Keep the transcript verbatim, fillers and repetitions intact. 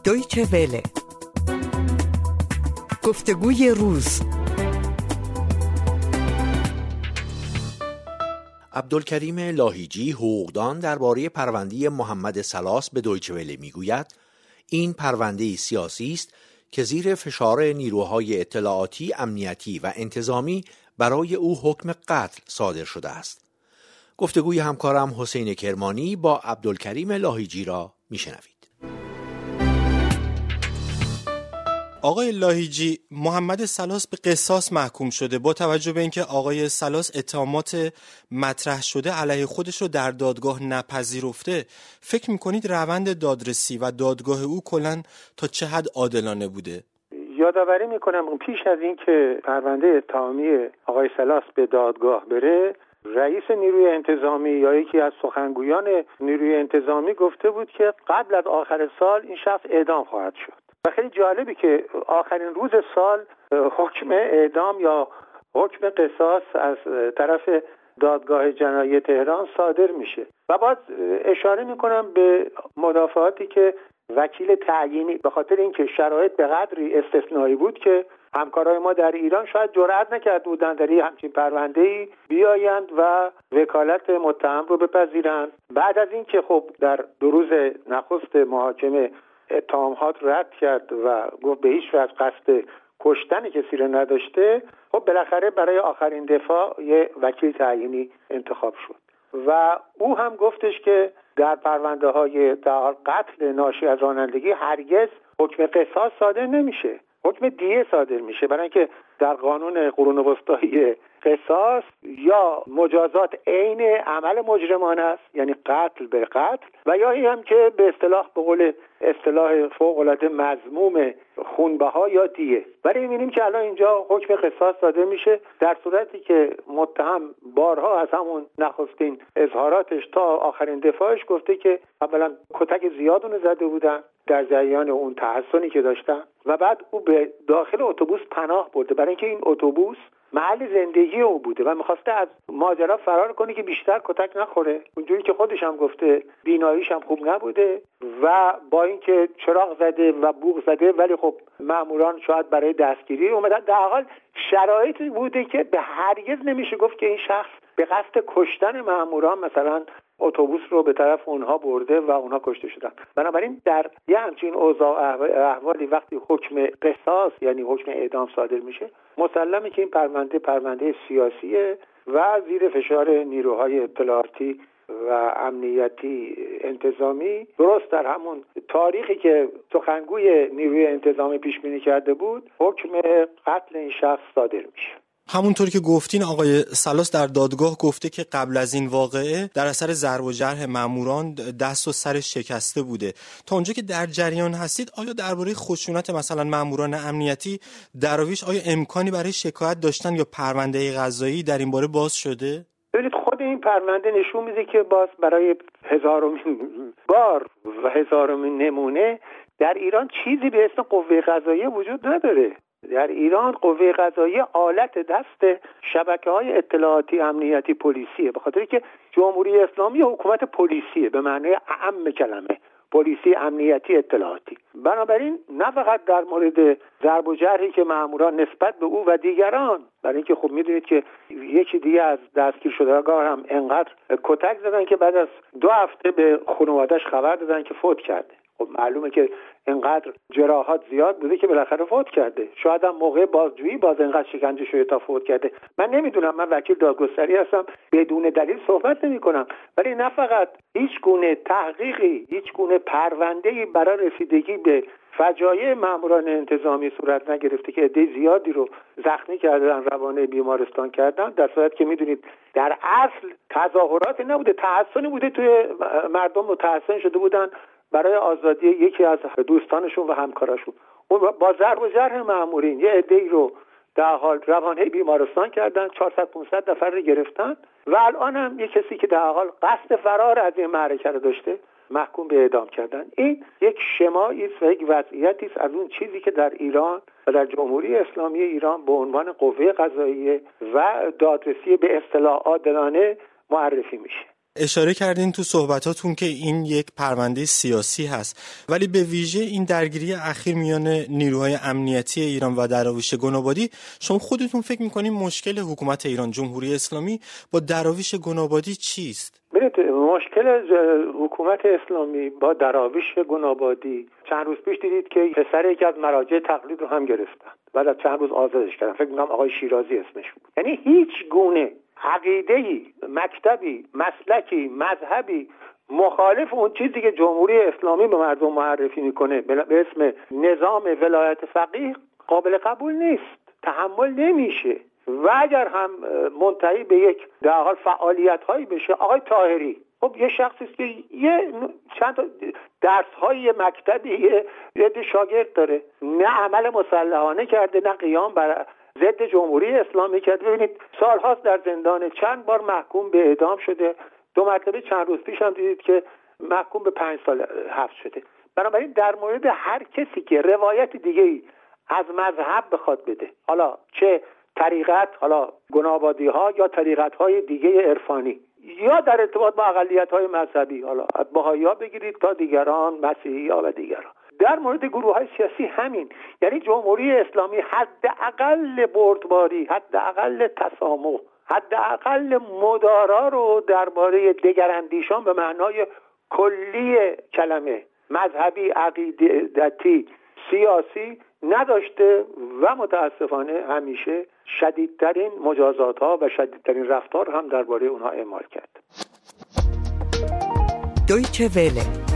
دویچه وله. گفتگوی روز. عبدالکریم لاهیجی، حقوقدان، درباره پرونده محمد سلاس به دویچه وله میگوید این پرونده سیاسی است که زیر فشار نیروهای اطلاعاتی، امنیتی و انتظامی برای او حکم قتل صادر شده است. گفتگوی همکارم حسین کرمانی با عبدالکریم لاهیجی را میشنوید. آقای لاهیجی، محمد سلاس به قصاص محکوم شده. با توجه به اینکه آقای سلاس اتهامات مطرح شده علیه خودش رو در دادگاه نپذیرفته، فکر میکنید روند دادرسی و دادگاه او کلاً تا چه حد عادلانه بوده؟ یادآوری میکنم پیش از این که پرونده اتهامی آقای سلاس به دادگاه بره، رئیس نیروی انتظامی یا یکی از سخنگویان نیروی انتظامی گفته بود که قبل از آخر سال این شخص اعدام خواهد شد. و خیلی جالبی که آخرین روز سال حکم اعدام یا حکم قصاص از طرف دادگاه جنایی تهران صادر میشه. و باز اشاره میکنم به مدافعاتی که وکیل تعیینی به خاطر اینکه شرایط به قدری استثنایی بود که همکارای ما در ایران شاید جرئت نکرده بودند در همچین پرونده‌ای بیایند و وکالت متهم رو بپذیرند. بعد از اینکه خب در دو روز نخست محاکمه اتهامات رد کرد و گفت به هیچ وجه قصد کشتن کسی رو نداشته، خب بالاخره برای آخرین دفاع یه وکیل تعیینی انتخاب شد و او هم گفتش که در پرونده های در قتل ناشی از رانندگی هرگز حکم قصاص صادر نمیشه، حکم دیه صادر میشه، برای اینکه در قانون قرون وسطایی قصاص یا مجازات عین عمل مجرمانه است، یعنی قتل به قتل، و یا این هم که به اصطلاح به قول اصطلاح فوق العاده مذموم خونبها یا دیه. ولی می‌بینیم که الان اینجا حکم قصاص صادر میشه در صورتی که متهم بارها از همون نخستین اظهاراتش تا آخرین دفاعش گفته که اولا کتک زیاد اون زده بودن در جریان اون تحسنی که داشتن و بعد او به داخل اتوبوس پناه برده برای اینکه این اتوبوس محل زندگی او بوده و می‌خواسته از ماجرا فرار کنه که بیشتر کتک نخوره. اونجوری که خودش هم گفته بیناییش هم خوب نبوده و با اینکه چراغ زده و بوق زده ولی خب ماموران شاید برای دستگیری اومدن. در حال شرایطی بوده که به هرگز نمیشه گفت که این شخص به قصد کشتن ماموران مثلا اتوبوس رو به طرف اونها برده و اونها کشته شدن. بنابراین در یه همچین اوضاع احوالی وقتی حکم قصاص یعنی حکم اعدام صادر میشه، مسلمه که این پرونده پرونده سیاسیه و زیر فشار نیروهای اطلاعاتی و امنیتی انتظامی، درست در همون تاریخی که سخنگوی نیروی انتظامی پیش بینی کرده بود، حکم قتل این شخص صادر میشه. همونطور که گفتین آقای سلاس در دادگاه گفته که قبل از این واقعه در اثر ضرب و جرح ماموران دست و سرش شکسته بوده. تا اونجا که در جریان هستید، آیا درباره خشونت مثلا ماموران امنیتی دراویش آیا امکانی برای شکایت داشتن یا پرونده قضایی در این باره باز شده؟ ببینید خود این پرونده نشون میده که باز برای هزارمین بار و هزارمین نمونه در ایران چیزی به اسم قوه قضاییه وجود نداره. در ایران قوه قضاییه آلت دست شبکه‌های اطلاعاتی امنیتی پلیسیه، به خاطر که جمهوری اسلامی حکومت پلیسیه به معنی اعم کلمه، پلیسی امنیتی اطلاعاتی. بنابراین نه فقط در مورد ضرب و جرحی که ماموران نسبت به او و دیگران، برای اینکه خب میدونید که یکی دیگه از دستگیر شدگان هم انقدر کتک زدن که بعد از دو هفته به خانواده‌اش خبر دادن که فوت کرده. خب معلومه که اینقدر جراحات زیاد بوده که بالاخره فوت کرده. شاید هم موقع بازجویی باز اینقدر شکنجه شده تا فوت کرده. من نمیدونم، من وکیل دادگستری هستم، بدون دلیل صحبت نمی کنم. ولی نه فقط هیچ گونه تحقیقی، هیچ گونه پرونده‌ای برای رسیدگی به فجایع ماموران انتظامی صورت نگرفته که عده زیادی رو زخمی کردن، روانه بیمارستان کردن، در صورتی که میدونید در اصل تظاهراتی نبوده، تحسنی بوده، توی مردم متحسن شده بودن برای آزادی یکی از دوستانشون و همکاراشون. اون با ضرب و جرح مامورین یه عده‌ای رو در حال روانه بیمارستان کردن، چهارصد پانصد نفر رو گرفتن و الان هم یه کسی که در حال قصد فرار از این معرکه رو داشته محکوم به اعدام کردن. این یک شمایی است و یک وضعیتی است از اون چیزی که در ایران و در جمهوری اسلامی ایران به عنوان قوه قضاییه و دادرسی به اصطلاح عادلانه معرفی میشه. اشاره کردین تو صحبتاتون که این یک پرونده سیاسی هست، ولی به ویژه این درگیری اخیر میان نیروهای امنیتی ایران و دراویش گنابادی، شما خودتون فکر میکنین مشکل حکومت ایران جمهوری اسلامی با دراویش گنابادی چیست؟ ببینید مشکل حکومت اسلامی با دراویش گنابادی، چند روز پیش دیدید که پسر یکی از مراجع تقلید رو هم گرفتن، بعد از چند روز آزادش کردن. فکر می‌کنم آقای شیرازی اسمش بود. یعنی هیچ گونه عقیده‌ای، مکتبی، مسلکی، مذهبی مخالف اون چیزی که جمهوری اسلامی به مردم معرفی میکنه به اسم نظام ولایت فقیه قابل قبول نیست، تحمل نمیشه. و اگر هم منتهی به یک در حال فعالیت هایی بشه، آقای طاهری خب یه شخصی است که یه چند تا درس های مکتبی یه شاگرد داره، نه عمل مسلحانه کرده، نه قیام بر ضد جمهوری اسلامی کرده. ببینید سالهاست در زندان، چند بار محکوم به اعدام شده، دو مرتبه چند روز پیش هم دیدید که محکوم به پنج سال حبس شده. بنابراین در مورد هر کسی که روایت دیگه‌ای از مذهب بخواد بده، حالا چه طریقت، حالا گنابادی ها یا طریقت های دیگه عرفانی، یا در ارتباط با اقلیت های مذهبی، حالا از بهایی ها بگیرید تا دیگران، مسیحی ها و دیگران، در مورد گروه های سیاسی همین. یعنی جمهوری اسلامی حداقل بردباری، حداقل تسامح، حداقل مدارا رو درباره دگراندیشان به معنای کلی کلمه، مذهبی، عقیدتی، سیاسی نداشته و متاسفانه همیشه شدیدترین مجازات ها و شدیدترین رفتار هم درباره اونها اعمال کرد. دویچه وله